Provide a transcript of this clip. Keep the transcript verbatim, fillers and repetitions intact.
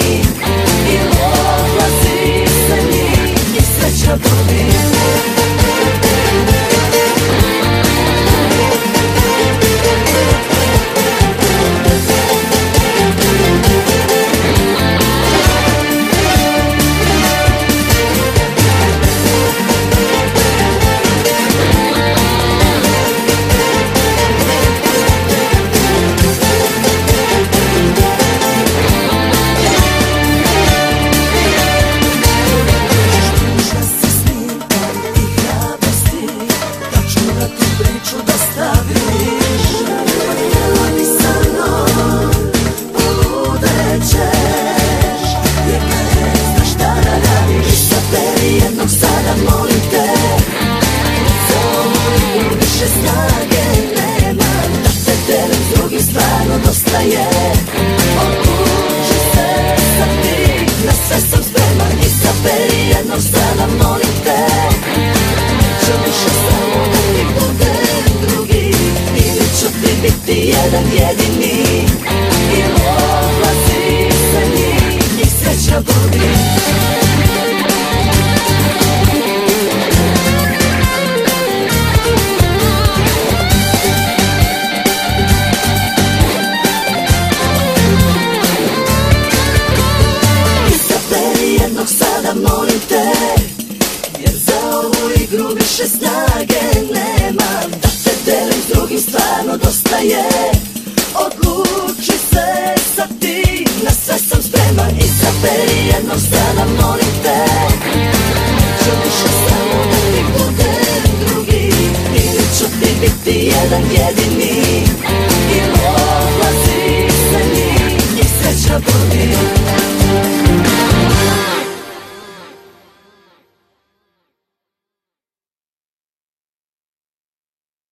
I odlazi sa njim i sreća budi. Odluči se sa ti, na sve sam spreman. Izaberi jednog sada, molim te. Neću više samo da ti budem drugi, ili ću ti biti jedan jedini. I odlazi sa njim i sreća budi. Sada molim te, jer za ovu igru više snage nemam. Da te delim s drugim stvarno dosta je. Odluči se sa ti, na sve sam spreman. Izaberi jednog sada molim te. Neću više samo da ti budem drugi, ili ću ti biti jedan jedini. I odlazi sa njim i sreća budi.